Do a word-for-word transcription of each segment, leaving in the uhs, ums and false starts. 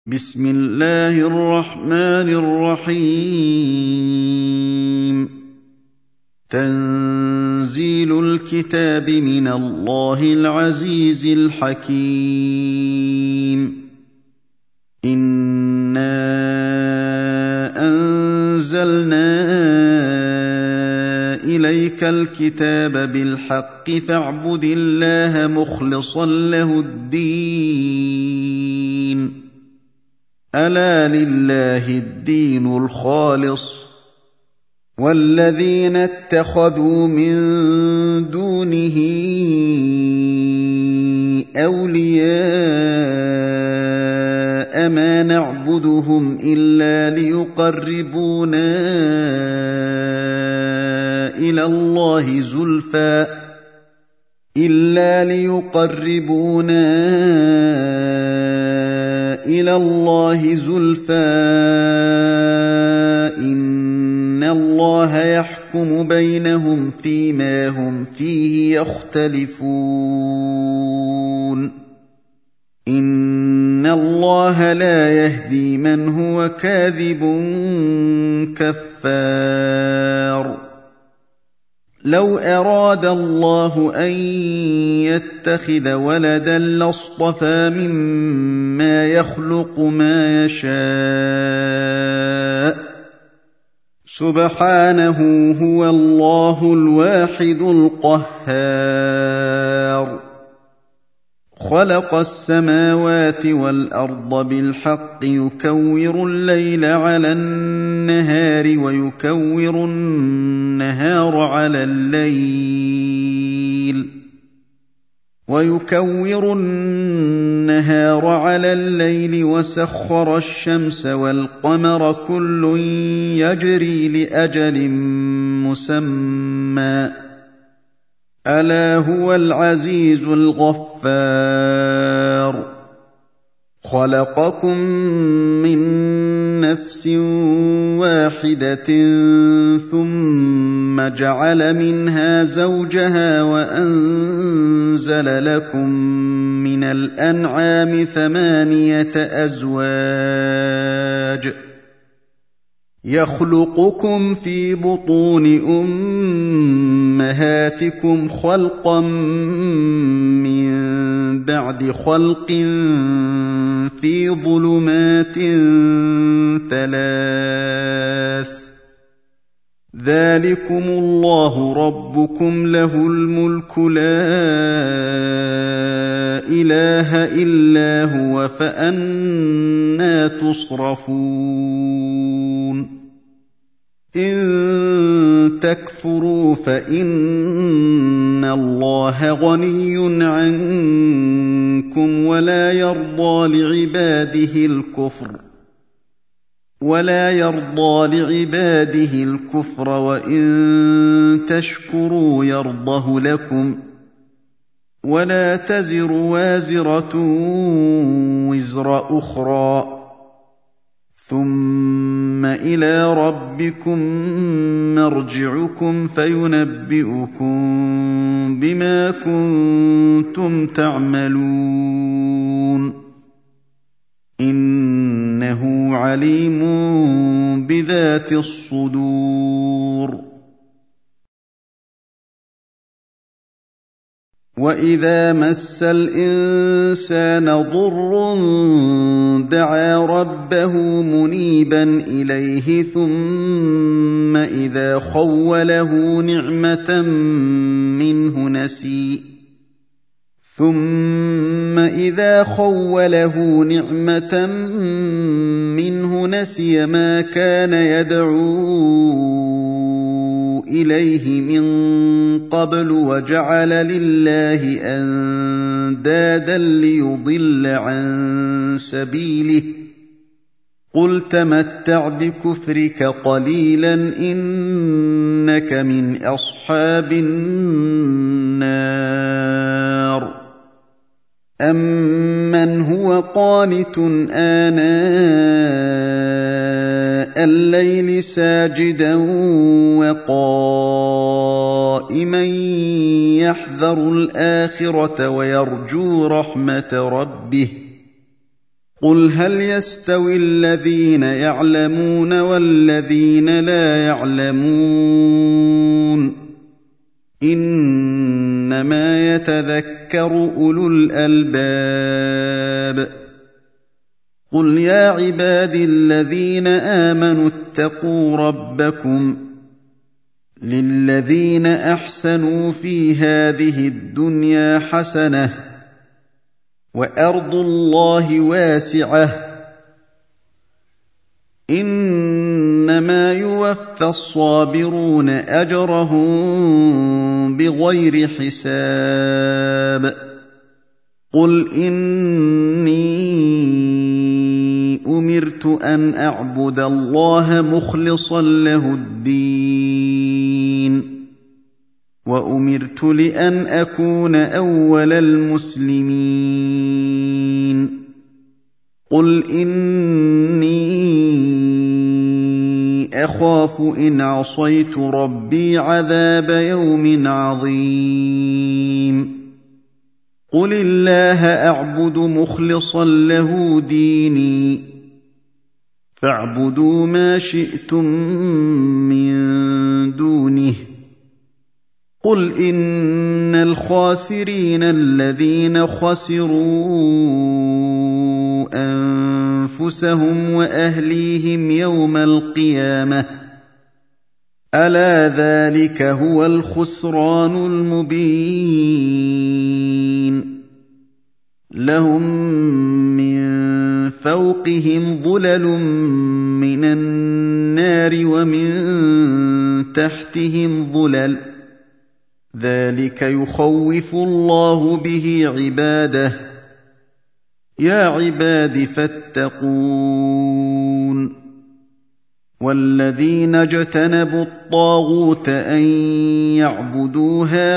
بسم الله الرحمن الرحيم تنزيل الكتاب من الله العزيز الحكيم إنا أنزلنا إليك الكتاب بالحق فاعبد الله مخلصا له الدين ألا لله الدين الخالص والذين اتخذوا من دونه أولياء ما نعبدهم إلا ليقربونا إلى الله زلفى إلا ليقربونا إلى الله زلفى إن الله يحكم بينهم فيما هم فيه يختلفون إن الله لا يهدي من هو كاذب كفار لو أراد الله أن يتخذ ولدا لاصطفى مما يخلق ما يشاء سبحانه هو الله الواحد القهار خلق السماوات والأرض بالحق يكور الليل على النهار ويكور النهار على الليل ويكور النهار على الليل وسخر الشمس والقمر كل يجري لأجل مسمى ألا هو العزيز الغفار خلقكم من نفس واحدة ثم جعل منها زوجها وأنزل لكم من الأنعام ثمانية أزواج يخلقكم في بطون أمهاتكم خلقا من بعد خلق في ظلمات ثلاث ذلكم الله ربكم له الملك لا إله إلا هو فأنى تصرفون إن تكفروا فإن الله غني عنكم ولا يرضى لعباده الكفر ولا يرضى لعباده الكفر وإن تشكروا يرضه لكم ولا تزر وازرة وزر أخرى ثم إلى ربكم مرجعكم فينبئكم بما كنتم تعملون إنه عليم بذات الصدور وإذا مس الإنسان ضر دعا ربه منيبا إليه ثم إذا خوله نعمة منه نسي ثم إذا خوله نعمة منه نسي ما كان يدعو إليه من قبل وجعل لله أندادا ليضل عن سبيله قل تمتع بكفرك قليلا إنك من أصحاب النار أمن هو قانت آناء الليل ساجدا وقائما يحذر الآخرة ويرجو رحمة ربه قُلْ هَلْ يَسْتَوِي الَّذِينَ يَعْلَمُونَ وَالَّذِينَ لَا يَعْلَمُونَ إِنَّمَا يَتَذَكَّرُ أُولُو الْأَلْبَابِ قُلْ يَا عِبَادِي الَّذِينَ آمَنُوا اتَّقُوا رَبَّكُمْ لِلَّذِينَ أَحْسَنُوا فِي هَٰذِهِ الدُّنْيَا حَسَنَةٌ وَأَرْضُ اللَّهِ وَاسِعَةٌ إِنَّمَا يُوَفَّى الصَّابِرُونَ أَجْرَهُم بِغَيْرِ حِسَابٍ قُلْ إِنِّي أُمِرْتُ أَنْ أَعْبُدَ اللَّهَ مُخْلِصًا لَّهُ الدِّينَ وَأُمِرْتُ لِأَنْ أَكُونَ أَوَّلَ الْمُسْلِمِينَ قُلْ إِنِّي أَخَافُ إِنْ عَصَيْتُ رَبِّي عَذَابَ يَوْمٍ عَظِيمٍ قُلِ اللَّهَ أَعْبُدُ مُخْلِصًا لَّهُ دِينِي فَاعْبُدُوا مَا شِئْتُم مِّن دُونِهِ قُلْ إِنَّ الْخَاسِرِينَ الَّذِينَ خَسِرُوا أَنفُسَهُمْ وَأَهْلِيهِمْ يَوْمَ الْقِيَامَةِ أَلَا ذَٰلِكَ هُوَ الْخُسْرَانُ الْمُبِينُ لَهُم مِّن فَوْقِهِمْ ظُلَلٌ مِّنَ النَّارِ وَمِن تَحْتِهِمْ ظُلَلٌ ذَٰلِكَ يُخَوِّفُ اللَّهُ بِهِ عِبَادَهُ يَا عِبَادِ فَاتَّقُونِ وَالَّذِينَ اجْتَنَبُوا الطَّاغُوتَ أَن يَعْبُدُوهَا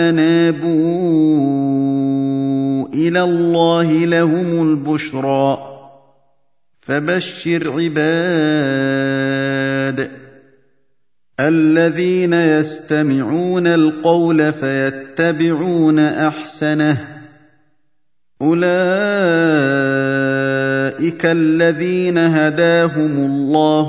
وَأَنَابُوا إِلَى اللَّهِ لَهُمُ الْبُشْرَىٰ فَبَشِّرْ عِبَادِ الَّذِينَ يَسْتَمِعُونَ الْقَوْلَ فَيَتَّبِعُونَ أَحْسَنَهُ أُولَٰئِكَ الَّذِينَ هَدَاهُمُ اللَّهُ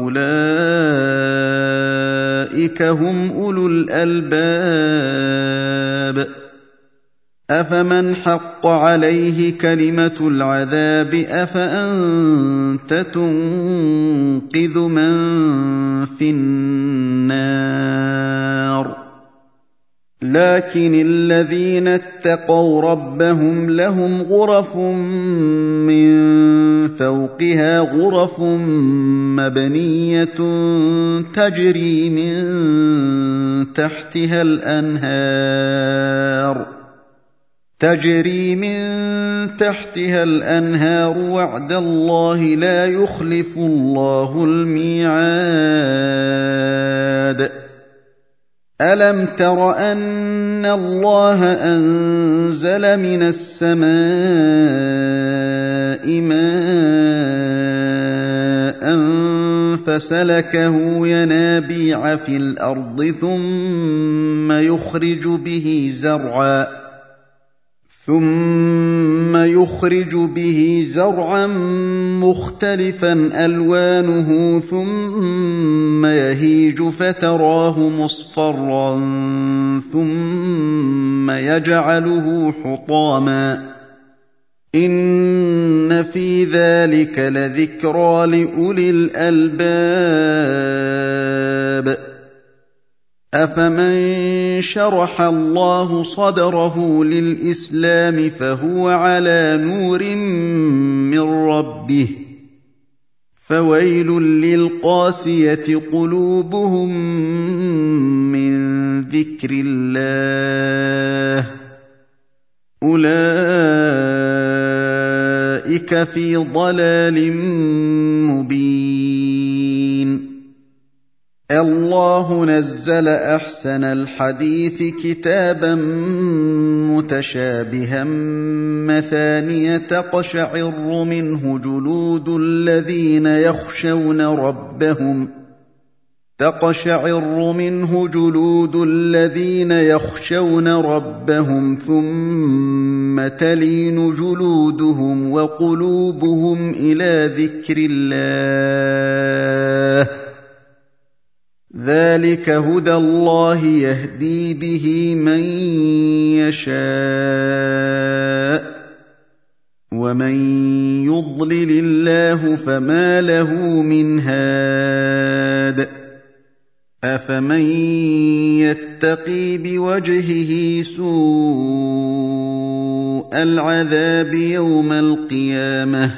وَأُولَٰئِكَ هُمْ أُولُو الْأَلْبَابِ أَفَمَنْ حَقَّ عَلَيْهِ كَلِمَةُ الْعَذَابِ أَفَأَنتَ تُنقِذُ مَن فِي النَّارِ لَٰكِنِ الَّذِينَ اتَّقَوْا رَبَّهُمْ لَهُمْ غُرَفٌ مِّن فَوْقِهَا غُرَفٌ مَّبْنِيَّةٌ تَجْرِي مِن تَحْتِهَا الْأَنْهَارُ تَجْرِي مِن تَحْتِهَا الْأَنْهَارُ وَعْدَ اللَّهِ لَا يُخْلِفُ اللَّهُ الْمِيعَادَ أَلَمْ تَرَ أَنَّ اللَّهَ أَنزَلَ مِنَ السَّمَاءِ مَاءً فَسَلَكَهُ يَنَابِيعَ فِي الْأَرْضِ ثُمَّ يُخْرِجُ بِهِ زَرْعًا ثُمَّ يُخْرِجُ بِهِ زَرْعًا مُّخْتَلِفًا أَلْوَانُهُ ثُمَّ يَهِيجُ فَتَرَاهُ مُصْفَرًّا ثُمَّ يَجْعَلُهُ حُطَامًا إِنَّ فِي ذَلِكَ لَذِكْرَىٰ لِأُولِي الْأَلْبَابِ أَفَمَن شَرَحَ اللَّهُ صَدْرَهُ لِلْإِسْلَامِ فَهُوَ عَلَىٰ نُورٍ مِّن رَّبِّهِ فَوَيْلٌ لِّلْقَاسِيَةِ قُلُوبُهُم مِّن ذِكْرِ اللَّهِ أُولَٰئِكَ فِي ضَلَالٍ مُّبِينٍ اللَّهُ نَزَّلَ أَحْسَنَ الْحَدِيثِ كِتَابًا مُّتَشَابِهًا مَّثَانِيَ تَقْشَعِرُّ مِنْهُ جُلُودُ الَّذِينَ يَخْشَوْنَ رَبَّهُمْ تقشعر منه جلود الذين يخشون ربهم ثم تلين جلودهم وقلوبهم إلى ذكر الله ذلك هدى الله يهدي به من يشاء ومن يضلل الله فما له من هاد أفمن يتقي بوجهه سوء العذاب يوم القيامة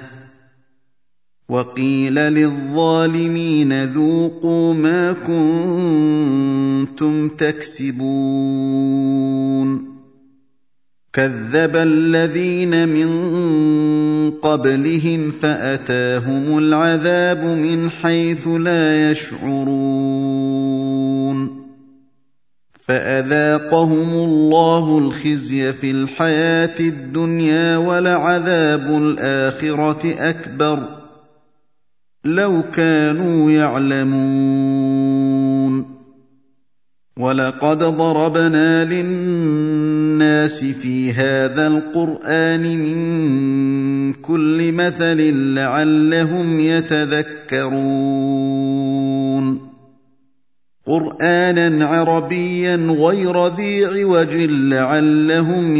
وقيل للظالمين ذوقوا ما كنتم تكسبون كذب الذين من قبلهم فأتاهم العذاب من حيث لا يشعرون فأذاقهم الله الخزي في الحياة الدنيا ولعذاب الآخرة أكبر لو كانوا يعلمون ولقد ضربنا للناس في هذا القرآن من كل مثل لعلهم يتذكرون قرآنا عربيا غير ذي عوج لعلهم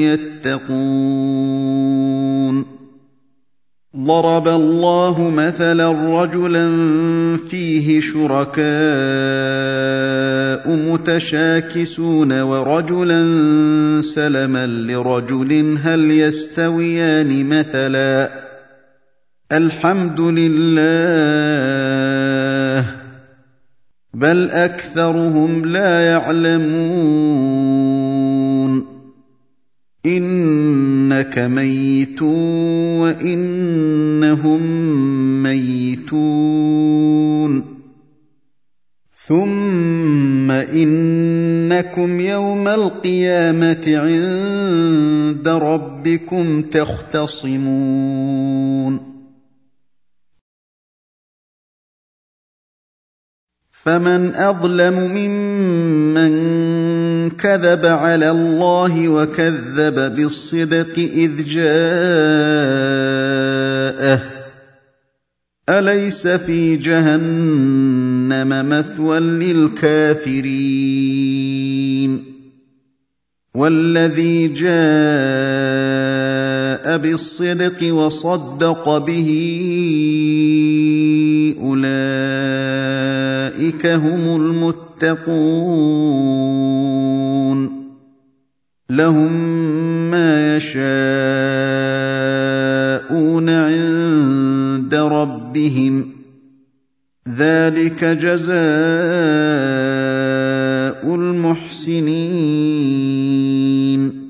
يتقون ضرب الله مثلا رجلا فيه شركاء متشاكسون ورجلا سلما لرجل هل يستويان مثلا الحمد لله بل أكثرهم لا يعلمون إنك ميت وإنهم ميتون ثم إنكم يوم القيامة عند ربكم تختصمون فمن أظلم ممن كذب على الله وكذب بالصدق إذ جاءه أليس في جهنم مثوى للكافرين والذي جاء بالصدق وصدق به أولئك هم المتقون لهم ما يشاءون عند ربهم ذلك جزاء المحسنين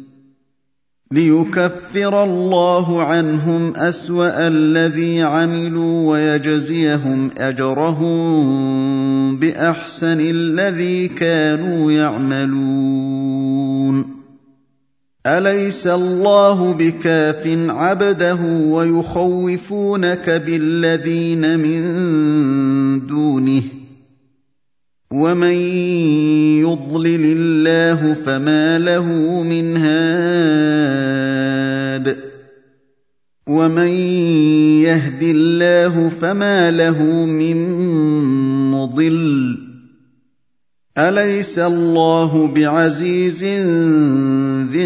ليكفر الله عنهم أسوأ الذي عملوا ويجزيهم أجرهم بأحسن الذي كانوا يعملون أليس الله بكاف عبده ويخوفونك بالذين من دونه ومن يضلل الله فما له من هاد ومن يهد الله فما له من مضل أليس الله بعزيز ذي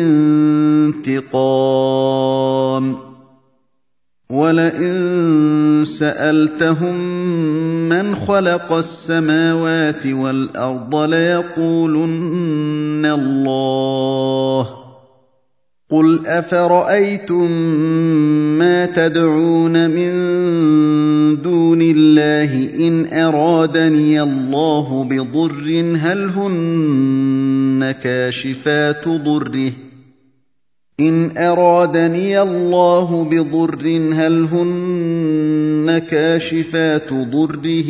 انتقام ولئن سألتهم من خلق السماوات والأرض ليقولن الله قل أفرأيتم ما تدعون من دون الله إن أرادني الله بضر هل هن كاشفات ضره إن أرادني الله بضر هل هن كاشفات ضره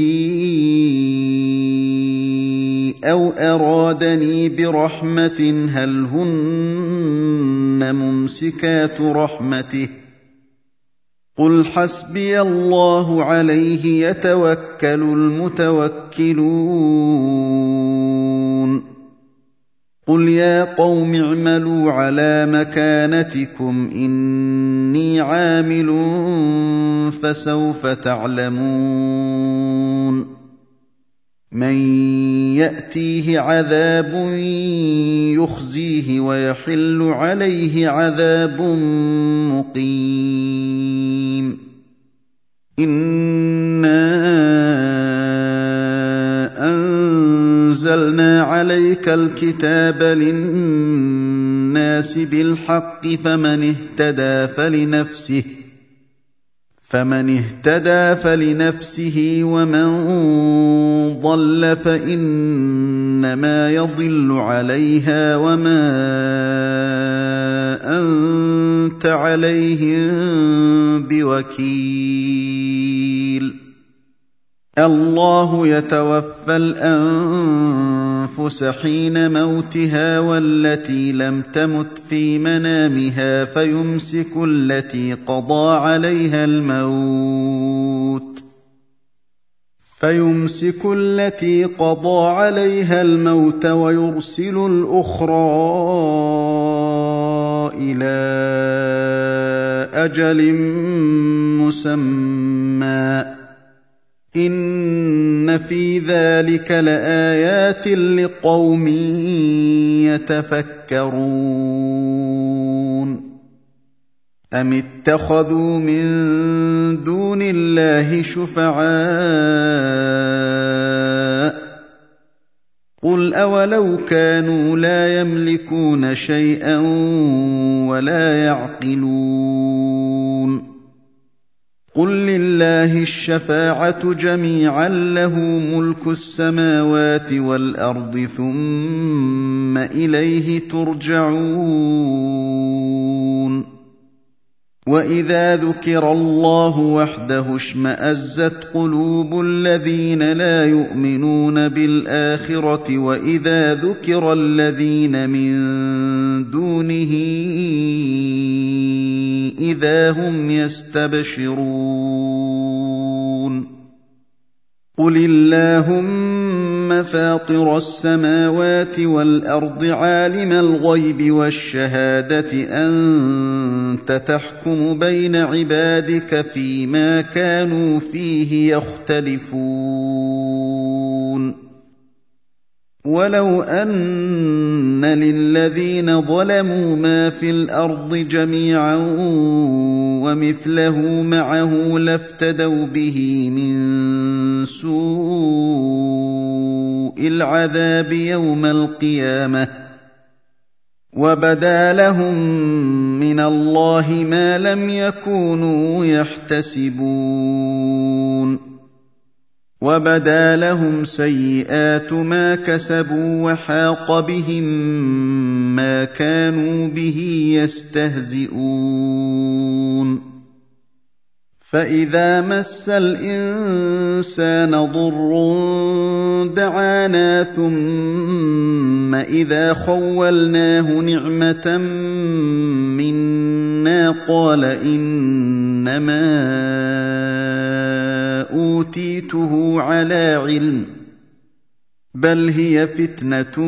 أو أرادني برحمة هل هن ممسكات رحمته قُلْ حَسْبِيَ اللَّهُ عَلَيْهِ يَتَوَكَّلُ الْمُتَوَكِّلُونَ قُلْ يَا قَوْمِ اعْمَلُوا عَلَىٰ مَكَانَتِكُمْ إِنِّي عَامِلٌ فَسَوْفَ تَعْلَمُونَ مَن يَأْتِيهِ عَذَابٌ يُخْزِيهِ وَيَحِلُّ عَلَيْهِ عَذَابٌ مُّقِيمٌ إِنَّا أَنزَلْنَا عَلَيْكَ الْكِتَابَ لِلنَّاسِ بِالْحَقِّ فَمَنِ اهْتَدَىٰ فَلِنَفْسِهِ فمن اهتدى فلنفسه ومن ضل فإنما يضل عليها وما أنت عليهم بوكيل الله يتوفى الأنفس حين موتها والتي لم تمت في منامها فيمسك التي قضى عليها الموت فيمسك التي قضى عليها الموت ويرسل الأخرى إلى أجل مسمى إن في ذلك لآيات لقوم يتفكرون أم اتخذوا من دون الله شفعاء قل أولو كانوا لا يملكون شيئا ولا يعقلون قل لله الشفاعة جميعا له ملك السماوات والأرض ثم إليه ترجعون وإذا ذكر الله وحده اشمأزت قلوب الذين لا يؤمنون بالآخرة وإذا ذكر الذين من دونه إذا هم يستبشرون قل اللهم فاطر السماوات والأرض عالم الغيب والشهادة أنت تحكم بين عبادك فيما كانوا فيه يختلفون ولو أن للذين ظلموا ما في الأرض جميعا ومثله معه لافتدوا به من سوء العذاب يوم القيامة وبدا لهم من الله ما لم يكونوا يحتسبون وبدا لهم سيئات ما كسبوا وحاق بهم ما كانوا به يستهزئون فإذا مس الإنسان ضر دعانا ثم إذا خولناه نعمة منا قال إنما أوتيته على علم بل هي فتنة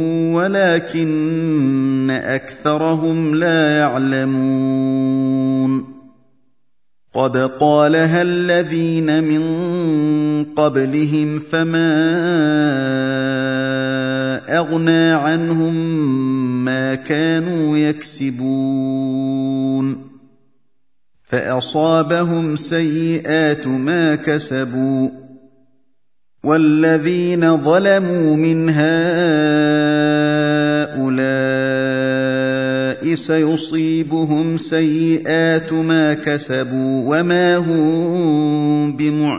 ولكن أكثرهم لا يعلمون قد قالها الذين من قبلهم فما أغنى عنهم ما كانوا يكسبون فأصابهم سيئات ما كسبوا والذين ظلموا من هؤلاء سيصيبهم سيئات ما كسبوا وما هم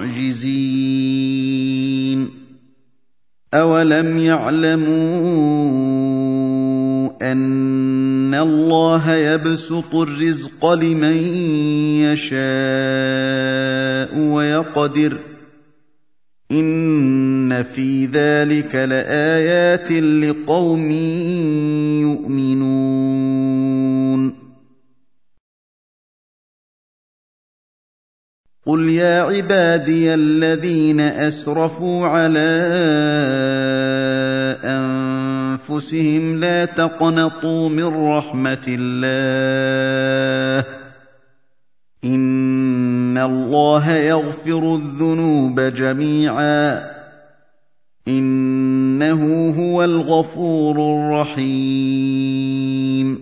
بمعجزين أولم يعلموا أن الله يبسط الرزق لمن يشاء ويقدر إن في ذلك لآيات لقوم يؤمنون قُلْ يَا عِبَادِيَ الَّذِينَ أَسْرَفُوا عَلَىٰ أَنفُسِهِمْ لَا تَقْنَطُوا مِن رَّحْمَةِ اللَّهِ ۚ إِنَّ اللَّهَ يَغْفِرُ الذُّنُوبَ جَمِيعًا ۚ إِنَّهُ هُوَ الْغَفُورُ الرَّحِيمُ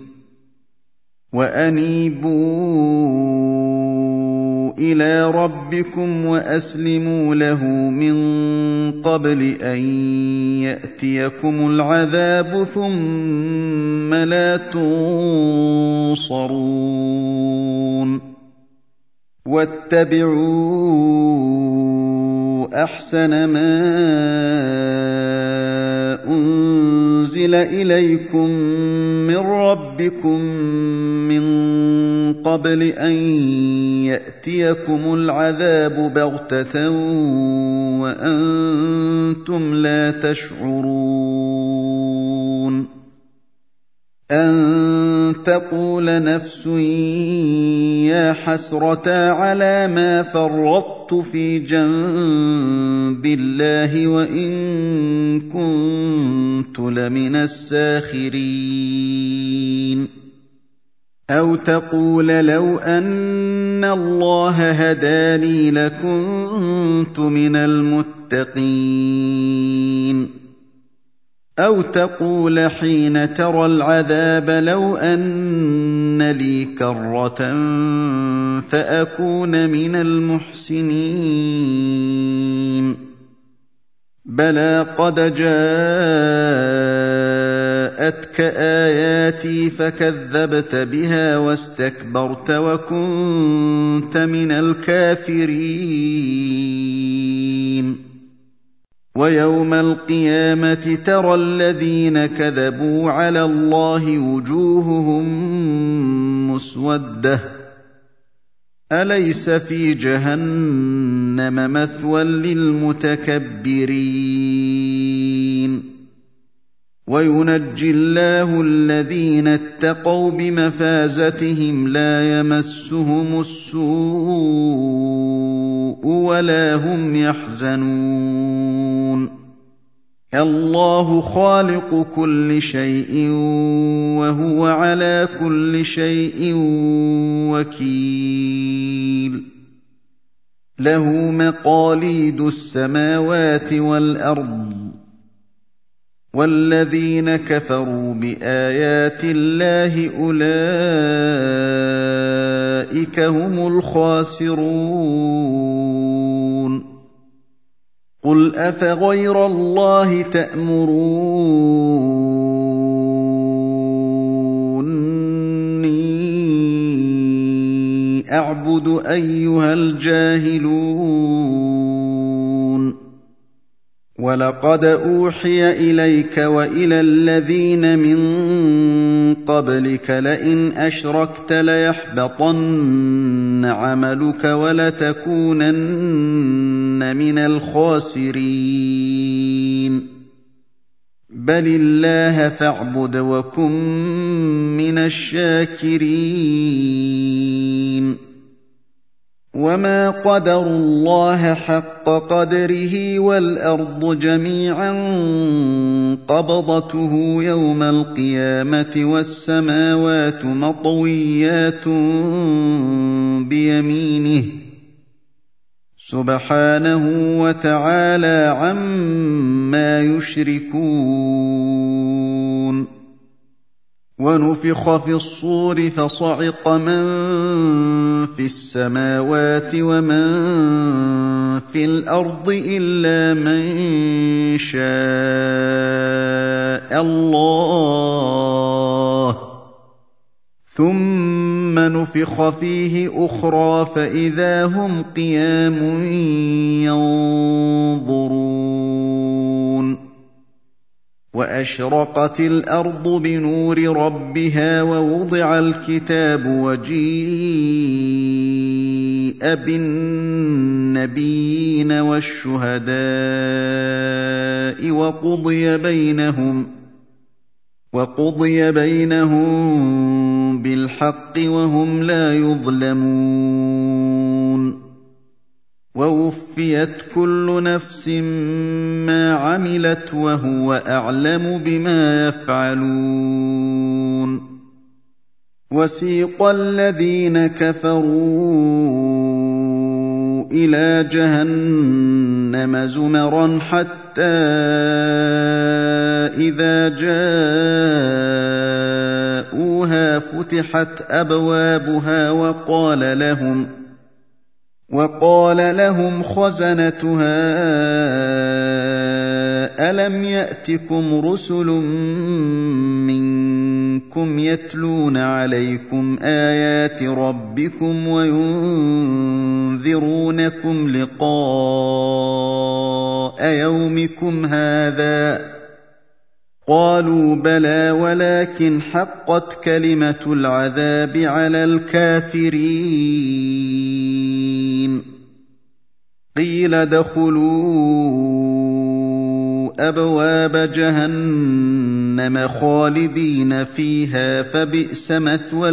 وَأَنِيبُوا إِلَىٰ رَبِّكُمْ وَأَسْلِمُوا لَهُ مِن قَبْلِ أَن يَأْتِيَكُمُ الْعَذَابُ ثُمَّ لَا تُنصَرُونَ وَاتَّبِعُوا أَحْسَنَ مَا أُنزِلَ إِلَيْكُم مِّن رَّبِّكُم مِّن قَبْلِ أَن يَأْتِيَكُمُ الْعَذَابُ بَغْتَةً وَأَنتُمْ لَا تَشْعُرُونَ أَن تَقُولَ نَفْسٌ يَا حَسْرَتَا عَلَىٰ مَا فَرَّطتُ فِي جَنبِ اللَّهِ وَإِن كُنتُ لَمِنَ السَّاخِرِينَ أَوْ تَقُولَ لَوْ أَنَّ اللَّهَ هَدَانِي لَكُنتُ مِنَ الْمُتَّقِينَ أَوْ تَقُولَ حِينَ تَرَى الْعَذَابَ لَوْ أَنَّ لِي كَرَّةً فَأَكُونَ مِنَ الْمُحْسِنِينَ بَلَىٰ قَدْ جَاءَتْكَ آيَاتِي فَكَذَّبْتَ بِهَا وَاسْتَكْبَرْتَ وَكُنتَ مِنَ الْكَافِرِينَ وَيَوْمَ الْقِيَامَةِ تَرَى الَّذِينَ كَذَبُوا عَلَى اللَّهِ وُجُوهُهُم مُّسْوَدَّةٌ أَلَيْسَ فِي جَهَنَّمَ مَثْوًى لِّلْمُتَكَبِّرِينَ وَيُنَجِّي اللَّهُ الَّذِينَ اتَّقَوْا بِمَفَازَتِهِمْ لَا يَمَسُّهُمُ السُّوءُ وَلَا هُمْ يَحْزَنُونَ اللَّهُ خَالِقُ كُلِّ شَيْءٍ وَهُوَ عَلَىٰ كُلِّ شَيْءٍ وَكِيلٌ لَّهُ مَقَالِيدُ السَّمَاوَاتِ وَالْأَرْضِ وَالَّذِينَ كَفَرُوا بِآيَاتِ اللَّهِ أُولَٰئِكَ هُمُ الْخَاسِرُونَ قُلْ أَفَغَيْرَ اللَّهِ تَأْمُرُونِّي أَعْبُدُ أَيُّهَا الْجَاهِلُونَ وَلَقَدْ أُوحِيَ إِلَيْكَ وَإِلَى الَّذِينَ مِن قَبْلِكَ لَئِنْ أَشْرَكْتَ لَيَحْبَطَنَّ عَمَلُكَ وَلَتَكُونَنَّ مِنَ الْخَاسِرِينَ بَلِ اللَّهَ فَاعْبُدْ وَكُن مِّنَ الشَّاكِرِينَ وَمَا قَدَرُوا اللَّهَ حَقَّ قَدْرِهِ وَالْأَرْضُ جَمِيعًا قَبْضَتُهُ يَوْمَ الْقِيَامَةِ وَالسَّمَاوَاتُ مَطْوِيَّاتٌ بِيَمِينِهِ سُبْحَانَهُ وَتَعَالَىٰ عَمَّا يُشْرِكُونَ وَنُفِخَ فِي الصُّورِ فَصَعِقَ مَن فِي السَّمَاوَاتِ وَمَن فِي الْأَرْضِ إِلَّا مَن شَاءَ اللَّهُ ثُمَّ نُفِخَ فِيهِ أُخْرَىٰ فَإِذَا هُمْ قِيَامٌ يَنظُرُونَ وَأَشْرَقَتِ الْأَرْضُ بِنُورِ رَبِّهَا وَوُضِعَ الْكِتَابُ وَجِيءَ بِالنَّبِيِّينَ وَالشُّهَدَاءِ وَقُضِيَ بَيْنَهُمْ وَقُضِيَ بَيْنَهُم بِالْحَقِّ وَهُمْ لَا يُظْلَمُونَ ووفيت كل نفس ما عملت وهو أعلم بما يفعلون وسيق الذين كفروا إلى جهنم زمرا حتى إذا جاءوها فتحت أبوابها وقال لهم وقال لهم خزنتها ألم يأتكم رسل منكم يتلون عليكم آيات ربكم وينذرونكم لقاء يومكم هذا قالوا بلى ولكن حقت كلمة العذاب على الكافرين قيل ادخلوا أبواب جهنم خالدين فيها فبئس مثوى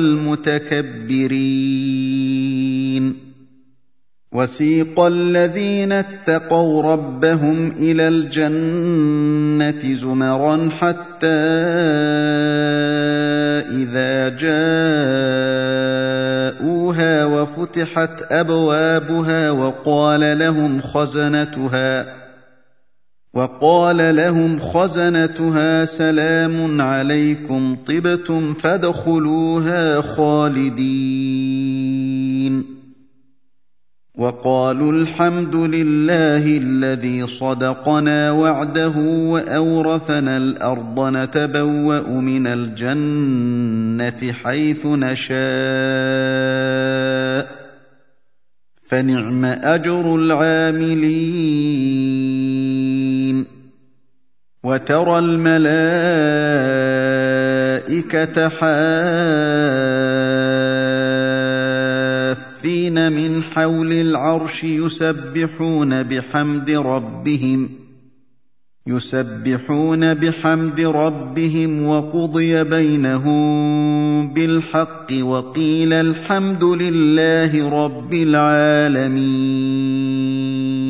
المتكبرين وسيق الذين اتقوا ربهم إلى الجنة زمرا حتى إذا جاءوها وفتحت أبوابها وقال لهم خزنتها وقال لهم خزنتها سلام عليكم طبتم فادخلوها خالدين وقالوا الحمد لله الذي صدقنا وعده وأورثنا الأرض نتبوأ من الجنة حيث نشاء فنعم أجر العاملين وترى الملائكة حافين من حول العرش يسبحون بحمد ربهم يسبحون بحمد ربهم وقضي بينهم بالحق وقيل الحمد لله رب العالمين